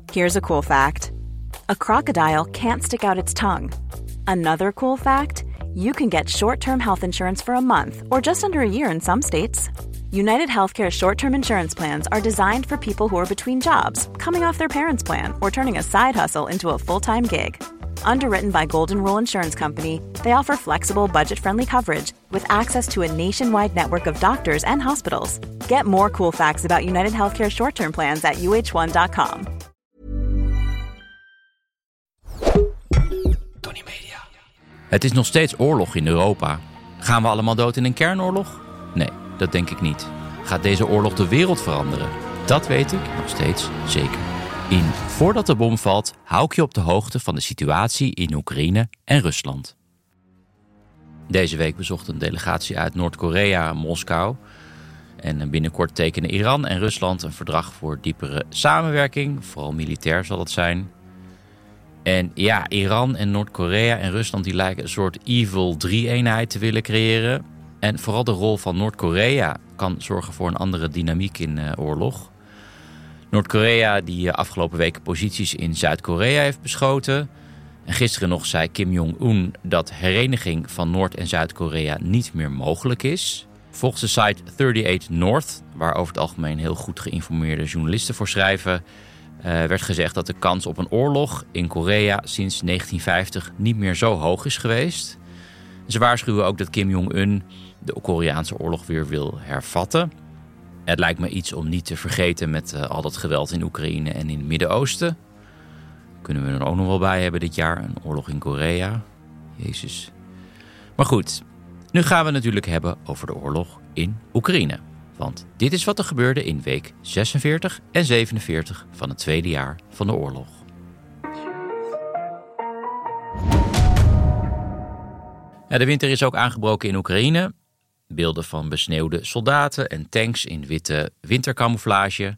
Here's a cool fact. A crocodile can't stick out its tongue. Another cool fact, you can get short-term health insurance for a month or just under a year in some states. United Healthcare short-term insurance plans are designed for people who are between jobs, coming off their parents' plan, or turning a side hustle into a full-time gig. Underwritten by Golden Rule Insurance Company, they offer flexible, budget-friendly coverage with access to a nationwide network of doctors and hospitals. Get more cool facts about United Healthcare short-term plans at uh1.com. Tony Media. Het is nog steeds oorlog in Europa. Gaan we allemaal dood in een kernoorlog? Nee, dat denk ik niet. Gaat deze oorlog de wereld veranderen? Dat weet ik nog steeds zeker. Voordat de bom valt, hou ik je op de hoogte van de situatie in Oekraïne en Rusland. Deze week bezocht een delegatie uit Noord-Korea Moskou. En binnenkort tekenen Iran en Rusland een verdrag voor diepere samenwerking. Vooral militair zal het zijn. En ja, Iran en Noord-Korea en Rusland die lijken een soort evil 3-eenheid te willen creëren. En vooral de rol van Noord-Korea kan zorgen voor een andere dynamiek in oorlog. Noord-Korea die afgelopen weken posities in Zuid-Korea heeft beschoten. En gisteren nog zei Kim Jong-un dat hereniging van Noord- en Zuid-Korea niet meer mogelijk is. Volgens de site 38 North, waar over het algemeen heel goed geïnformeerde journalisten voor schrijven, werd gezegd dat de kans op een oorlog in Korea sinds 1950 niet meer zo hoog is geweest. Ze waarschuwen ook dat Kim Jong-un de Koreaanse oorlog weer wil hervatten. Het lijkt me iets om niet te vergeten met al dat geweld in Oekraïne en in het Midden-Oosten. Kunnen we er ook nog wel bij hebben dit jaar, een oorlog in Korea. Jezus. Maar goed, nu gaan we het natuurlijk hebben over de oorlog in Oekraïne. Want dit is wat er gebeurde in week 46 en 47 van het tweede jaar van de oorlog. Ja, de winter is ook aangebroken in Oekraïne. Beelden van besneeuwde soldaten en tanks in witte wintercamouflage.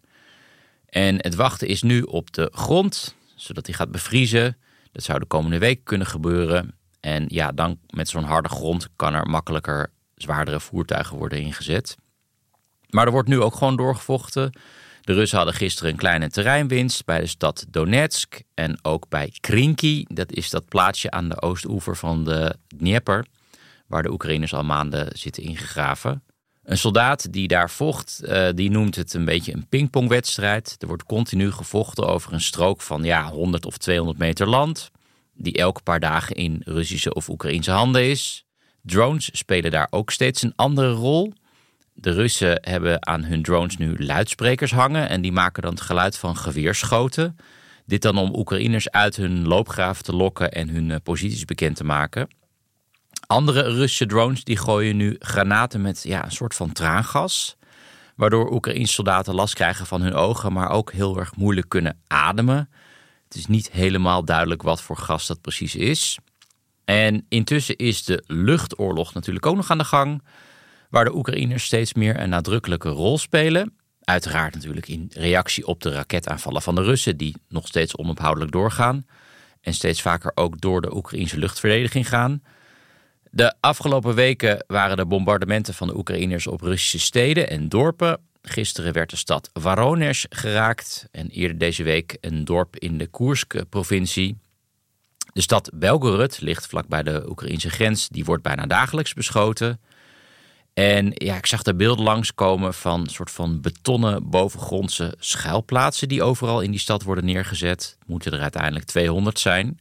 En het wachten is nu op de grond, zodat die gaat bevriezen. Dat zou de komende week kunnen gebeuren. En ja, dan met zo'n harde grond kan er makkelijker zwaardere voertuigen worden ingezet. Maar er wordt nu ook gewoon doorgevochten. De Russen hadden gisteren een kleine terreinwinst bij de stad Donetsk en ook bij Krinky. Dat is dat plaatsje aan de oostoever van de Dnieper, waar de Oekraïners al maanden zitten ingegraven. Een soldaat die daar vocht, die noemt het een beetje een pingpongwedstrijd. Er wordt continu gevochten over een strook van 100 of 200 meter land, die elke paar dagen in Russische of Oekraïnse handen is. Drones spelen daar ook steeds een andere rol. De Russen hebben aan hun drones nu luidsprekers hangen en die maken dan het geluid van geweerschoten. Dit dan om Oekraïners uit hun loopgraven te lokken en hun posities bekend te maken. Andere Russische drones die gooien nu granaten met een soort van traangas, waardoor Oekraïnse soldaten last krijgen van hun ogen, maar ook heel erg moeilijk kunnen ademen. Het is niet helemaal duidelijk wat voor gas dat precies is. En intussen is de luchtoorlog natuurlijk ook nog aan de gang, waar de Oekraïners steeds meer een nadrukkelijke rol spelen. Uiteraard natuurlijk in reactie op de raketaanvallen van de Russen, die nog steeds onophoudelijk doorgaan en steeds vaker ook door de Oekraïnse luchtverdediging gaan. De afgelopen weken waren de bombardementen van de Oekraïners op Russische steden en dorpen. Gisteren werd de stad Voronezh geraakt en eerder deze week een dorp in de Koersk-provincie. De stad Belgorod ligt vlakbij de Oekraïnse grens, die wordt bijna dagelijks beschoten. En ik zag daar beelden langskomen van een soort van betonnen bovengrondse schuilplaatsen die overal in die stad worden neergezet. Moeten er uiteindelijk 200 zijn.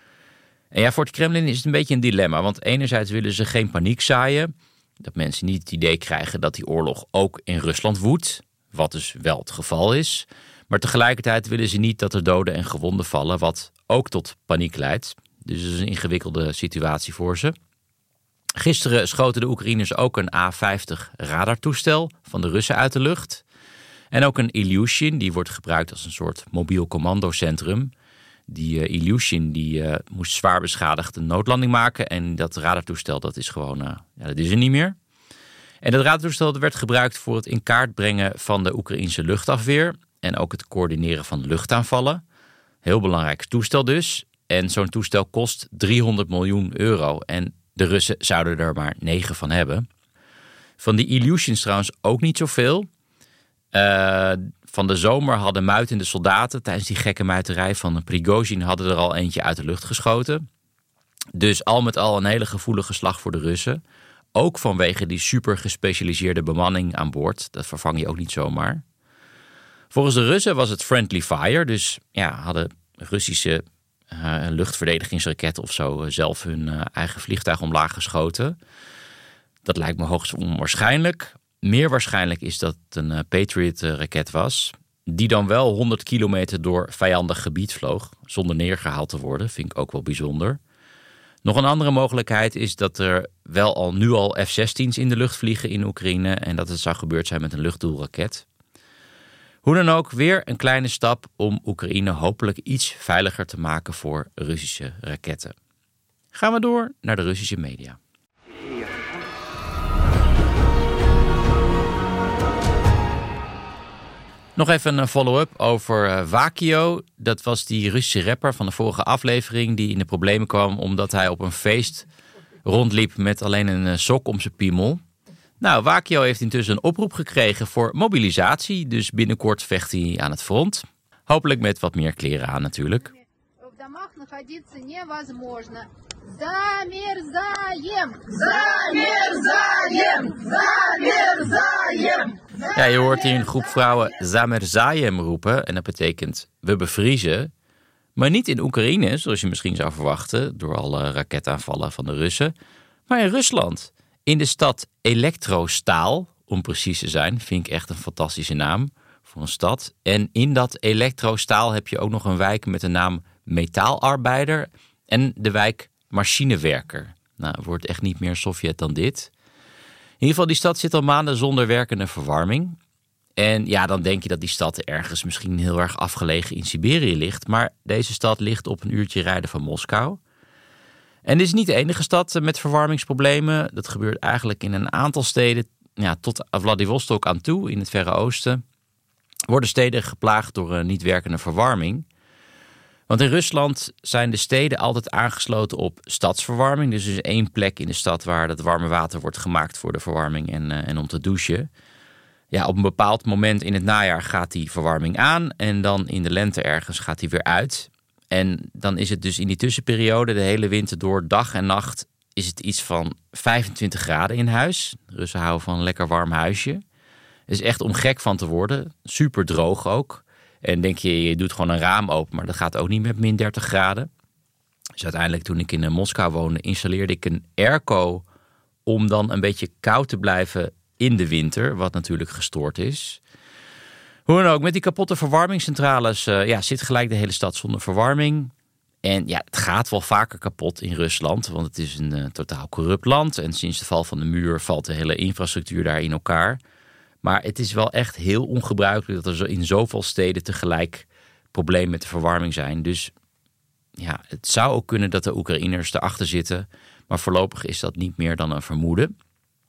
En voor het Kremlin is het een beetje een dilemma, want enerzijds willen ze geen paniek zaaien, dat mensen niet het idee krijgen dat die oorlog ook in Rusland woedt, wat dus wel het geval is. Maar tegelijkertijd willen ze niet dat er doden en gewonden vallen, wat ook tot paniek leidt. Dus het is een ingewikkelde situatie voor ze. Gisteren schoten de Oekraïners ook een A-50 radartoestel van de Russen uit de lucht. En ook een Ilyushin, die wordt gebruikt als een soort mobiel commandocentrum. Die Ilyushin moest zwaar beschadigd een noodlanding maken. En dat radartoestel, dat is gewoon, dat is er niet meer. En dat radartoestel werd gebruikt voor het in kaart brengen van de Oekraïnse luchtafweer. En ook het coördineren van luchtaanvallen. Heel belangrijk toestel dus. En zo'n toestel kost 300 miljoen euro. En de Russen zouden er maar 9 van hebben. Van die Ilyushins trouwens ook niet zoveel. Van de zomer hadden muitende soldaten tijdens die gekke muiterij van Prigozhin hadden er al eentje uit de lucht geschoten. Dus al met al een hele gevoelige slag voor de Russen. Ook vanwege die super gespecialiseerde bemanning aan boord. Dat vervang je ook niet zomaar. Volgens de Russen was het friendly fire. Dus ja, hadden Russische luchtverdedigingsraketten of zo zelf hun eigen vliegtuig omlaag geschoten. Dat lijkt me hoogst onwaarschijnlijk. Meer waarschijnlijk is dat het een Patriot-raket was. Die dan wel 100 kilometer door vijandig gebied vloog. Zonder neergehaald te worden. Vind ik ook wel bijzonder. Nog een andere mogelijkheid is dat er nu al F-16's in de lucht vliegen in Oekraïne. En dat het zou gebeurd zijn met een luchtdoelraket. Hoe dan ook, weer een kleine stap om Oekraïne hopelijk iets veiliger te maken voor Russische raketten. Gaan we door naar de Russische media. Nog even een follow-up over Wakio. Dat was die Russische rapper van de vorige aflevering die in de problemen kwam omdat hij op een feest rondliep met alleen een sok om zijn piemel. Nou, Wakio heeft intussen een oproep gekregen voor mobilisatie. Dus binnenkort vecht hij aan het front. Hopelijk met wat meer kleren aan natuurlijk. Ja, je hoort hier een groep vrouwen Zamerzayem roepen. En dat betekent we bevriezen. Maar niet in Oekraïne, zoals je misschien zou verwachten, door alle raketaanvallen van de Russen. Maar in Rusland. In de stad Elektrostaal, om precies te zijn, vind ik echt een fantastische naam voor een stad. En in dat Elektrostaal heb je ook nog een wijk met de naam Metaalarbeider en de wijk Machinewerker. Nou, het wordt echt niet meer Sovjet dan dit. In ieder geval, die stad zit al maanden zonder werkende verwarming. En ja, dan denk je dat die stad ergens misschien heel erg afgelegen in Siberië ligt. Maar deze stad ligt op een uurtje rijden van Moskou. En dit is niet de enige stad met verwarmingsproblemen. Dat gebeurt eigenlijk in een aantal steden, ja, tot Vladivostok aan toe, in het Verre Oosten. Worden steden geplaagd door niet werkende verwarming. Want in Rusland zijn de steden altijd aangesloten op stadsverwarming. Dus er is één plek in de stad waar het warme water wordt gemaakt voor de verwarming en om te douchen. Ja, op een bepaald moment in het najaar gaat die verwarming aan en dan in de lente ergens gaat die weer uit. En dan is het dus in die tussenperiode, de hele winter door, dag en nacht, is het iets van 25 graden in huis. De Russen houden van een lekker warm huisje. Het is echt om gek van te worden. Super droog ook. En denk je doet gewoon een raam open, maar dat gaat ook niet met min 30 graden. Dus uiteindelijk toen ik in Moskou woonde, installeerde ik een airco om dan een beetje koud te blijven in de winter, wat natuurlijk gestoord is. Hoe dan ook, met die kapotte verwarmingscentrales zit gelijk de hele stad zonder verwarming. En ja, het gaat wel vaker kapot in Rusland, want het is een totaal corrupt land. En sinds de val van de muur valt de hele infrastructuur daar in elkaar. Maar het is wel echt heel ongebruikelijk dat er in zoveel steden tegelijk problemen met de verwarming zijn. Dus ja, het zou ook kunnen dat de Oekraïners erachter zitten. Maar voorlopig is dat niet meer dan een vermoeden.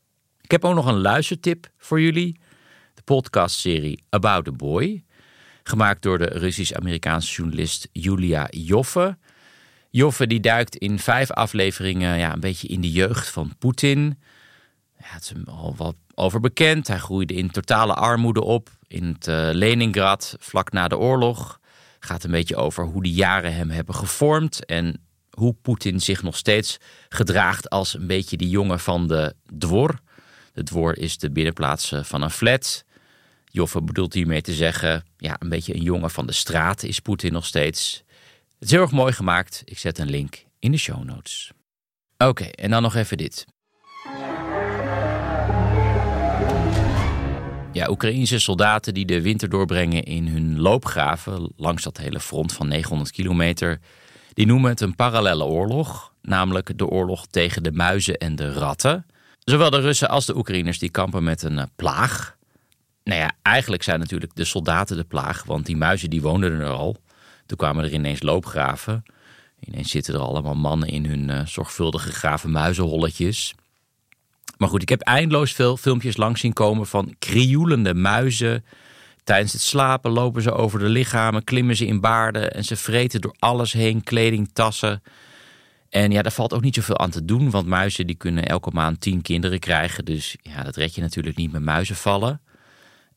Ik heb ook nog een luistertip voor jullie. De podcastserie About the Boy. Gemaakt door de Russisch-Amerikaanse journalist Julia Joffe. Joffe die duikt in 5 afleveringen een beetje in de jeugd van Poetin. Ja, het is al wat over bekend. Hij groeide in totale armoede op in het Leningrad vlak na de oorlog. Gaat een beetje over hoe die jaren hem hebben gevormd en hoe Poetin zich nog steeds gedraagt als een beetje die jongen van de dvor. De dvor is de binnenplaats van een flat. Joffe bedoelt hiermee te zeggen, ja, een beetje een jongen van de straat is Poetin nog steeds. Het is heel erg mooi gemaakt. Ik zet een link in de show notes. Oké, en dan nog even dit. Ja, Oekraïnse soldaten die de winter doorbrengen in hun loopgraven langs dat hele front van 900 kilometer, die noemen het een parallelle oorlog, namelijk de oorlog tegen de muizen en de ratten. Zowel de Russen als de Oekraïners die kampen met een plaag. Nou ja, eigenlijk zijn natuurlijk de soldaten de plaag, want die muizen die woonden er al. Toen kwamen er ineens loopgraven. Ineens zitten er allemaal mannen in hun zorgvuldig gegraven muizenholletjes. Maar goed, ik heb eindeloos veel filmpjes langs zien komen van krioelende muizen. Tijdens het slapen lopen ze over de lichamen, klimmen ze in baarden en ze vreten door alles heen, kleding, tassen. En ja, daar valt ook niet zoveel aan te doen, want muizen die kunnen elke maand 10 kinderen krijgen. Dus ja, dat red je natuurlijk niet met muizenvallen.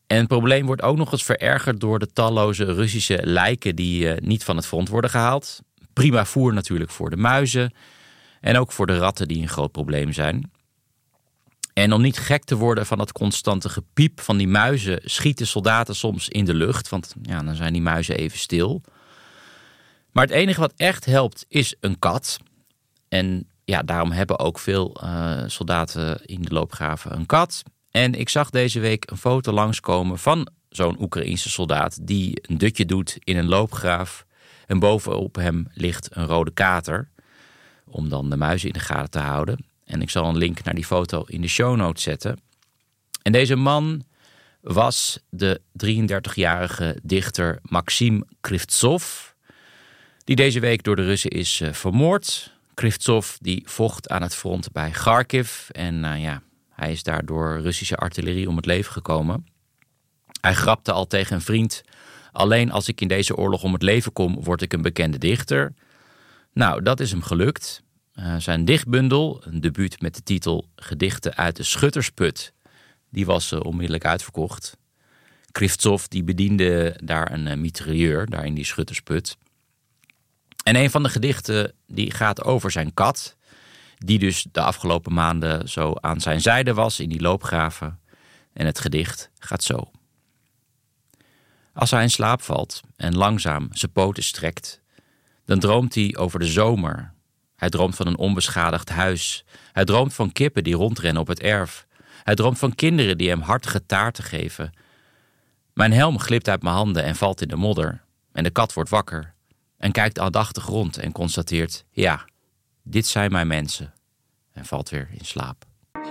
En het probleem wordt ook nog eens verergerd door de talloze Russische lijken die niet van het front worden gehaald. Prima voer natuurlijk voor de muizen en ook voor de ratten die een groot probleem zijn. En om niet gek te worden van dat constante gepiep van die muizen, schieten soldaten soms in de lucht. Want ja, dan zijn die muizen even stil. Maar het enige wat echt helpt is een kat. En ja, daarom hebben ook veel soldaten in de loopgraven een kat. En ik zag deze week een foto langskomen van zo'n Oekraïense soldaat die een dutje doet in een loopgraaf. En bovenop hem ligt een rode kater. Om dan de muizen in de gaten te houden. En ik zal een link naar die foto in de show notes zetten. En deze man was de 33-jarige dichter Maxim Krivtsov, die deze week door de Russen is vermoord. Krivtsov die vocht aan het front bij Kharkiv. En hij is daar door Russische artillerie om het leven gekomen. Hij grapte al tegen een vriend: alleen als ik in deze oorlog om het leven kom, word ik een bekende dichter. Nou, dat is hem gelukt. Zijn dichtbundel, een debuut met de titel Gedichten uit de Schuttersput, die was onmiddellijk uitverkocht. Krivtsov die bediende daar een mitrailleur, daar in die Schuttersput. En een van de gedichten die gaat over zijn kat, die dus de afgelopen maanden zo aan zijn zijde was in die loopgraven. En het gedicht gaat zo. Als hij in slaap valt en langzaam zijn poten strekt, dan droomt hij over de zomer. Hij droomt van een onbeschadigd huis. Hij droomt van kippen die rondrennen op het erf. Hij droomt van kinderen die hem hartige taarten geven. Mijn helm glipt uit mijn handen en valt in de modder. En de kat wordt wakker en kijkt aandachtig rond en constateert: ja, dit zijn mijn mensen. En valt weer in slaap.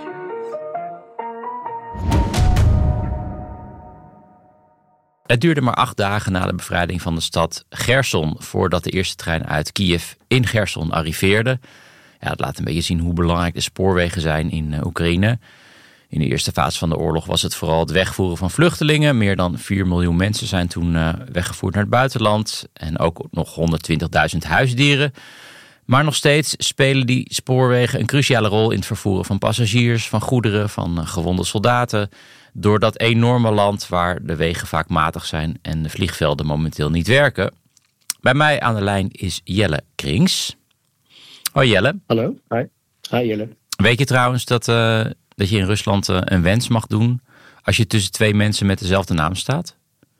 Het duurde maar 8 dagen na de bevrijding van de stad Gerson voordat de eerste trein uit Kiev in Gerson arriveerde. Ja, dat laat een beetje zien hoe belangrijk de spoorwegen zijn in Oekraïne. In de eerste fase van de oorlog was het vooral het wegvoeren van vluchtelingen. Meer dan 4 miljoen mensen zijn toen weggevoerd naar het buitenland. En ook nog 120.000 huisdieren. Maar nog steeds spelen die spoorwegen een cruciale rol in het vervoeren van passagiers, van goederen, van gewonde soldaten. Door dat enorme land waar de wegen vaak matig zijn en de vliegvelden momenteel niet werken. Bij mij aan de lijn is Jelle Krings. Hoi Jelle. Hallo, hi. Hi Jelle. Weet je trouwens dat je in Rusland een wens mag doen als je tussen 2 mensen met dezelfde naam staat?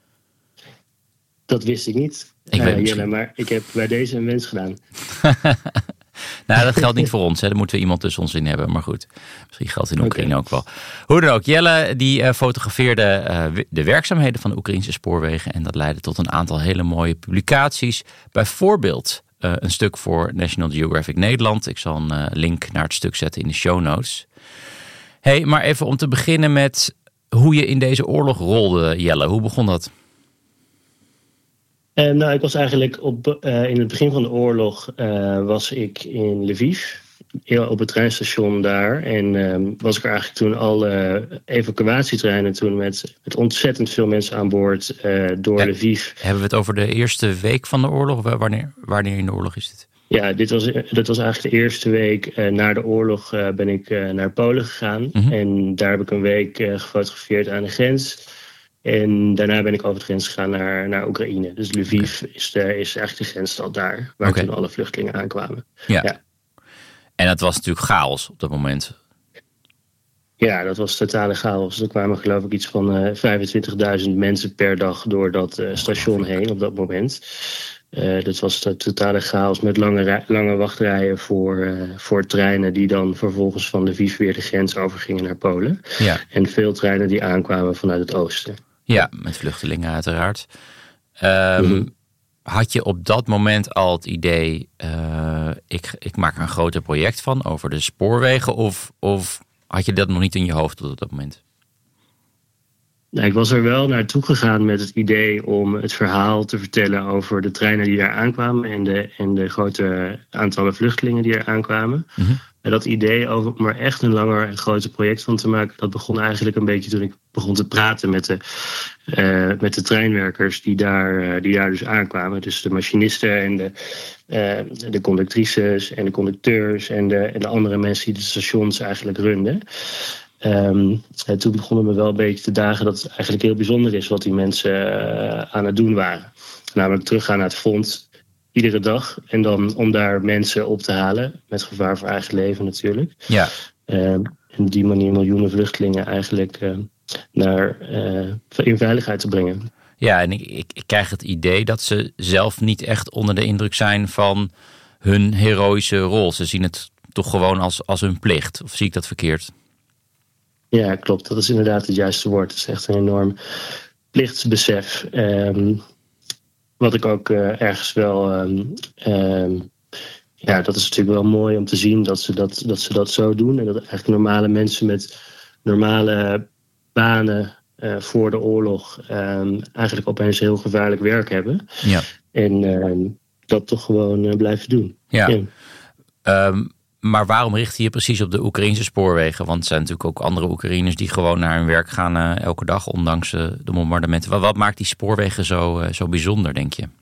Dat wist ik niet, Jelle, maar ik heb bij deze een wens gedaan. Nou, dat geldt niet voor ons. Hè. Daar moeten we iemand tussen ons in hebben. Maar goed, misschien geldt het in Oekraïne ook wel. Hoe dan ook, Jelle die fotografeerde de werkzaamheden van de Oekraïnse spoorwegen. En dat leidde tot een aantal hele mooie publicaties. Bijvoorbeeld een stuk voor National Geographic Nederland. Ik zal een link naar het stuk zetten in de show notes. Hey, maar even om te beginnen met hoe je in deze oorlog rolde, Jelle. Hoe begon dat? Nou, ik was eigenlijk in het begin van de oorlog was ik in Lviv, op het treinstation daar. En was ik er eigenlijk toen alle evacuatietreinen toen met ontzettend veel mensen aan boord door Lviv. Hebben we het over de eerste week van de oorlog? Wanneer in de oorlog is dit? Ja, dat was eigenlijk de eerste week na de oorlog ben ik naar Polen gegaan. Mm-hmm. En daar heb ik een week gefotografeerd aan de grens. En daarna ben ik over de grens gegaan naar Oekraïne. Dus Lviv is eigenlijk de grensstad daar, waar toen alle vluchtelingen aankwamen. Ja. En dat was natuurlijk chaos op dat moment. Ja, dat was totale chaos. Er kwamen geloof ik iets van 25.000 mensen per dag door dat station heen op dat moment. Dat was de totale chaos met lange wachtrijen voor treinen die dan vervolgens van Lviv weer de grens overgingen naar Polen. Ja. En veel treinen die aankwamen vanuit het oosten. Ja, met vluchtelingen uiteraard. Had je op dat moment al het idee, ik maak er een groter project van over de spoorwegen? Of had je dat nog niet in je hoofd op dat moment? Nou, ik was er wel naartoe gegaan met het idee om het verhaal te vertellen over de treinen die daar aankwamen en de grote aantallen vluchtelingen die er aankwamen. Mm-hmm. En dat idee om er echt een langer en groter project van te maken, dat begon eigenlijk een beetje toen ik begon te praten met de treinwerkers die daar dus aankwamen. Dus de machinisten en de conductrices en de conducteurs en de andere mensen die de stations eigenlijk runden. toen begonnen me wel een beetje te dagen dat het eigenlijk heel bijzonder is wat die mensen aan het doen waren. Namelijk teruggaan naar het front iedere dag en dan om daar mensen op te halen, met gevaar voor eigen leven natuurlijk. Ja. En op die manier miljoenen vluchtelingen eigenlijk in veiligheid te brengen. Ja, en ik krijg het idee dat ze zelf niet echt onder de indruk zijn van hun heroïsche rol. Ze zien het toch gewoon als hun plicht. Of zie ik dat verkeerd? Ja, klopt. Dat is inderdaad het juiste woord. Het is echt een enorm plichtsbesef. Wat ik ook ergens wel... dat is natuurlijk wel mooi om te zien dat ze dat zo doen. En dat eigenlijk normale mensen met normale banen voor de oorlog eigenlijk opeens heel gevaarlijk werk hebben. Ja. En dat toch gewoon blijven doen. Ja. Maar waarom richt je precies op de Oekraïnse spoorwegen? Want er zijn natuurlijk ook andere Oekraïners die gewoon naar hun werk gaan elke dag, ondanks de bombardementen. Wat maakt die spoorwegen zo bijzonder, denk je?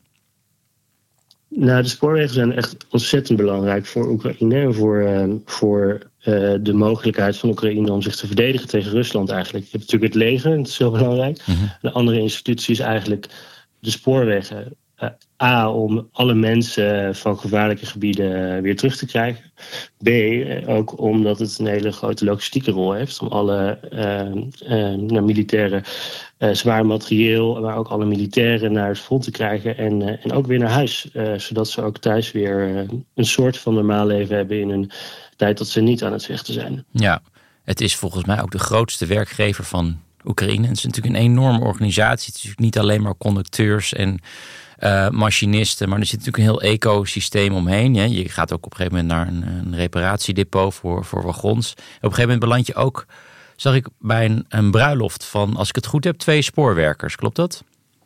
Nou, de spoorwegen zijn echt ontzettend belangrijk voor Oekraïne en voor de mogelijkheid van Oekraïne om zich te verdedigen tegen Rusland eigenlijk. Je hebt natuurlijk het leger, dat is heel belangrijk. Mm-hmm. De andere institutie is eigenlijk de spoorwegen. Om alle mensen van gevaarlijke gebieden weer terug te krijgen. B, ook omdat het een hele grote logistieke rol heeft om alle militaire zwaar materieel, maar ook alle militairen naar het front te krijgen en ook weer naar huis. Zodat ze ook thuis weer een soort van normaal leven hebben in een tijd dat ze niet aan het vechten zijn. Ja, het is volgens mij ook de grootste werkgever van Oekraïne. Het is natuurlijk een enorme organisatie. Het is natuurlijk niet alleen maar conducteurs en machinisten, maar er zit natuurlijk een heel ecosysteem omheen. Ja. Je gaat ook op een gegeven moment naar een reparatiedepot voor wagons. En op een gegeven moment beland je ook, zag ik bij een bruiloft van, als ik het goed heb, 2 spoorwerkers. Klopt dat?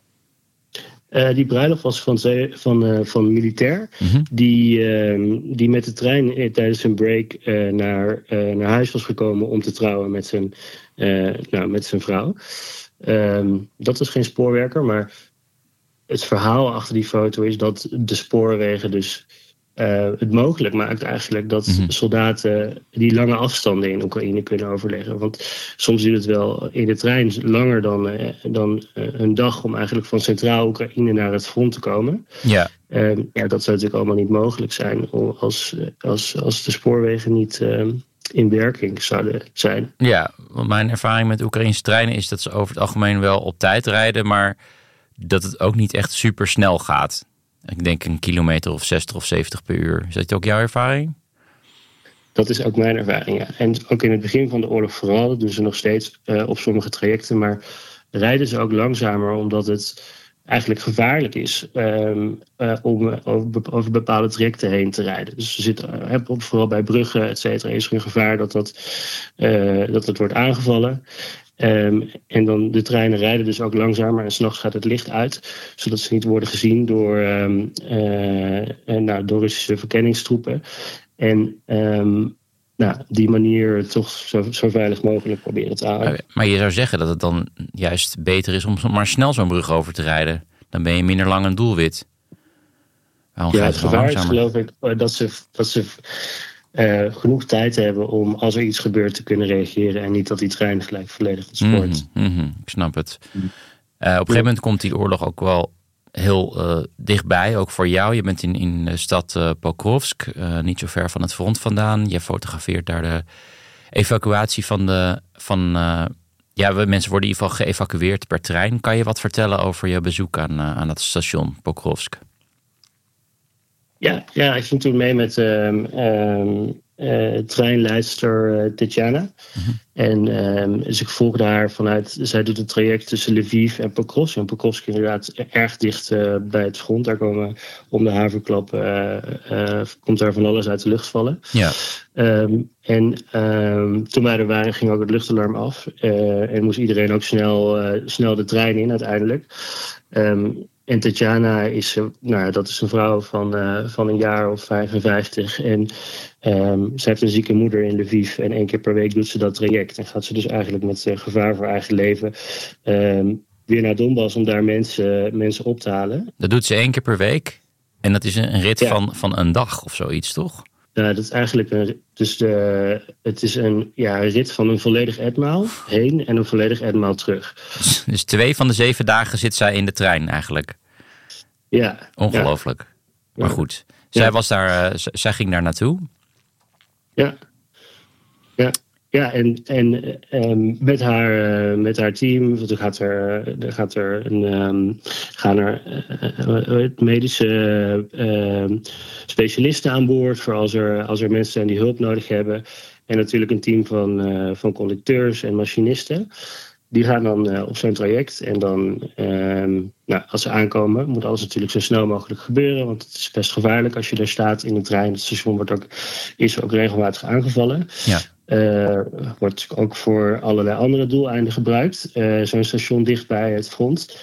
Die bruiloft was van militair. Mm-hmm. Die met de trein tijdens een break naar huis was gekomen om te trouwen met zijn vrouw. Dat was geen spoorwerker, maar het verhaal achter die foto is dat de spoorwegen dus het mogelijk maakt eigenlijk dat soldaten die lange afstanden in Oekraïne kunnen overleggen. Want soms duurt het wel in de trein langer dan een dag om eigenlijk van centraal Oekraïne naar het front te komen. Ja. Dat zou natuurlijk allemaal niet mogelijk zijn als de spoorwegen niet in werking zouden zijn. Ja, want mijn ervaring met Oekraïnse treinen is dat ze over het algemeen wel op tijd rijden, maar dat het ook niet echt super snel gaat. Ik denk een kilometer of 60 of 70 per uur. Is dat ook jouw ervaring? Dat is ook mijn ervaring, ja. En ook in het begin van de oorlog vooral. Dat doen ze nog steeds op sommige trajecten. Maar rijden ze ook langzamer omdat het eigenlijk gevaarlijk is om over bepaalde trajecten heen te rijden. Dus ze zitten vooral bij bruggen, et cetera, is er een gevaar dat het wordt aangevallen. En dan de treinen rijden dus ook langzamer en 's nachts gaat het licht uit, zodat ze niet worden gezien door Russische verkenningstroepen. En die manier toch zo veilig mogelijk proberen te houden. Maar je zou zeggen dat het dan juist beter is om maar snel zo'n brug over te rijden. Dan ben je minder lang een doelwit. Het gevaar is geloof ik dat ze genoeg tijd hebben om als er iets gebeurt te kunnen reageren en niet dat die trein gelijk volledig ontspoort. Ik snap het. Op een gegeven moment komt die oorlog ook wel heel dichtbij, ook voor jou. Je bent in de stad Pokrovsk, niet zo ver van het front vandaan. Je fotografeert daar de evacuatie mensen worden in ieder geval geëvacueerd per trein. Kan je wat vertellen over je bezoek aan dat station Pokrovsk? Ja, ik ging toen mee met treinleidster Tetjana. Mm-hmm. En dus ik volgde haar vanuit. Zij doet een traject tussen Lviv en Pokrovsk. En Pokrovsk is inderdaad erg dicht bij het front. Daar komen om de haverklap komt daar van alles uit de lucht vallen. Ja. Toen wij er waren, ging ook het luchtalarm af. En moest iedereen ook snel de trein in uiteindelijk. En Tetjana is, dat is een vrouw van een jaar of 55. En zij heeft een zieke moeder in Lviv. En 1 keer per week doet ze dat traject. En gaat ze dus eigenlijk met gevaar voor eigen leven weer naar Donbass om daar mensen op te halen. Dat doet ze 1 keer per week. En dat is een rit van een dag of zoiets, toch? Dat is eigenlijk het is een rit van een volledig etmaal heen en een volledig etmaal terug. Dus 2 van de 7 dagen zit zij in de trein eigenlijk. Ja. Ongelooflijk. Ja. Maar goed, zij ging daar naartoe. Ja. Ja, en met haar team gaan er medische specialisten aan boord voor als er mensen zijn die hulp nodig hebben. En natuurlijk een team van conducteurs en machinisten. Die gaan dan op zo'n traject en dan, als ze aankomen, moet alles natuurlijk zo snel mogelijk gebeuren. Want het is best gevaarlijk als je daar staat in de trein. Het station is ook regelmatig aangevallen. Ja. Wordt ook voor allerlei andere doeleinden gebruikt. Zo'n station dicht bij het front.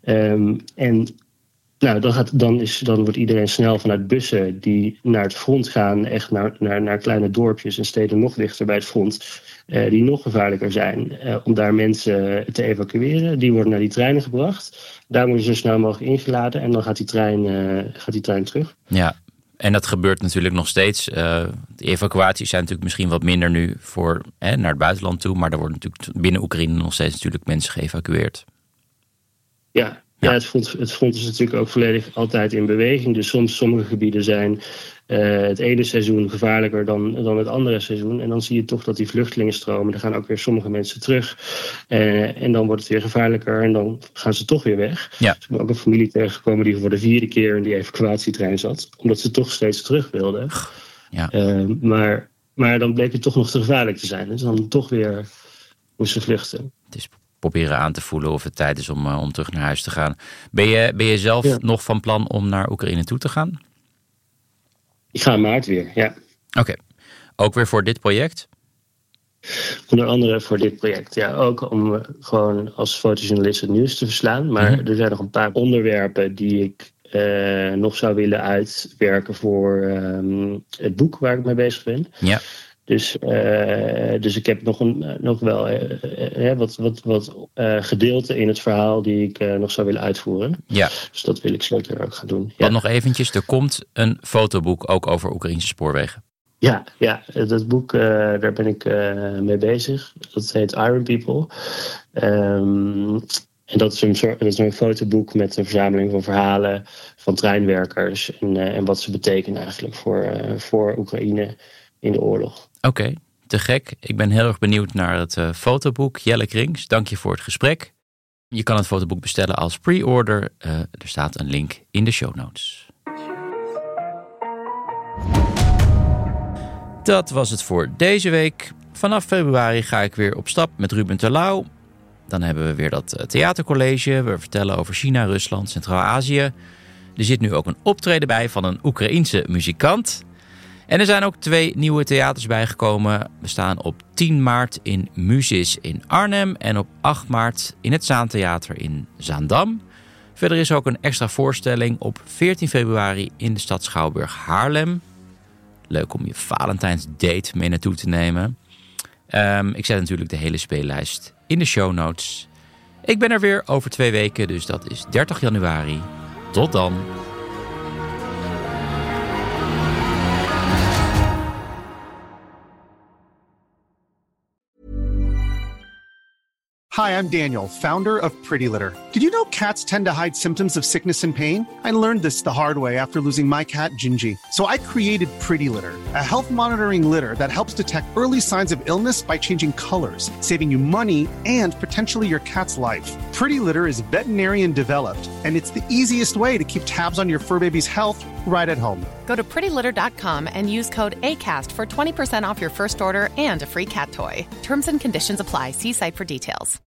Dan wordt iedereen snel vanuit bussen die naar het front gaan, echt naar kleine dorpjes en steden nog dichter bij het front, die nog gevaarlijker zijn, om daar mensen te evacueren. Die worden naar die treinen gebracht. Daar worden ze zo snel mogelijk ingeladen en dan gaat die trein terug. Ja. En dat gebeurt natuurlijk nog steeds. De evacuaties zijn natuurlijk misschien wat minder nu voor naar het buitenland toe. Maar er worden natuurlijk binnen Oekraïne nog steeds natuurlijk mensen geëvacueerd. Ja, het front is natuurlijk ook volledig altijd in beweging. Dus sommige gebieden zijn het ene seizoen gevaarlijker dan het andere seizoen. En dan zie je toch dat die vluchtelingen stromen. Er gaan ook weer sommige mensen terug. En dan wordt het weer gevaarlijker en dan gaan ze toch weer weg. Ja. Dus ik ben ook een familie tegengekomen die voor de 4e keer in die evacuatietrein zat. Omdat ze toch steeds terug wilden. Ja. Maar dan bleek het toch nog te gevaarlijk te zijn. Dus dan toch weer moesten vluchten. Het is proberen aan te voelen of het tijd is om terug naar huis te gaan. Ben je zelf nog van plan om naar Oekraïne toe te gaan? Ik ga in maart weer, ja. Oké. Ook weer voor dit project? Onder andere voor dit project, ja. Ook om gewoon als fotojournalist het nieuws te verslaan. Maar er zijn nog een paar onderwerpen die ik nog zou willen uitwerken voor het boek waar ik mee bezig ben. Ja. Dus ik heb nog wel wat gedeelten in het verhaal die ik nog zou willen uitvoeren. Ja. Dus dat wil ik zeker ook gaan doen. Want nog eventjes, er komt een fotoboek ook over Oekraïnse spoorwegen. Ja, dat boek, daar ben ik mee bezig. Dat heet Iron People. En dat is een fotoboek met een verzameling van verhalen van treinwerkers en wat ze betekenen eigenlijk voor Oekraïne in de oorlog. Oké, te gek. Ik ben heel erg benieuwd naar het fotoboek. Jelle Krings, dank je voor het gesprek. Je kan het fotoboek bestellen als pre-order. Er staat een link in de show notes. Dat was het voor deze week. Vanaf februari ga ik weer op stap met Ruben Terlouw. Dan hebben we weer dat theatercollege. We vertellen over China, Rusland, Centraal-Azië. Er zit nu ook een optreden bij van een Oekraïense muzikant. En er zijn ook 2 nieuwe theaters bijgekomen. We staan op 10 maart in Musis in Arnhem en op 8 maart in het Zaantheater in Zaandam. Verder is ook een extra voorstelling op 14 februari in de stad Schouwburg Haarlem. Leuk om je Valentijnsdate mee naartoe te nemen. Ik zet natuurlijk de hele speellijst in de show notes. Ik ben er weer over 2 weken, dus dat is 30 januari. Tot dan. Hi, I'm Daniel, founder of Pretty Litter. Did you know cats tend to hide symptoms of sickness and pain? I learned this the hard way after losing my cat, Gingy. So I created Pretty Litter, a health monitoring litter that helps detect early signs of illness by changing colors, saving you money and potentially your cat's life. Pretty Litter is veterinarian developed, and it's the easiest way to keep tabs on your fur baby's health right at home. Go to prettylitter.com and use code ACAST for 20% off your first order and a free cat toy. Terms and conditions apply. See site for details.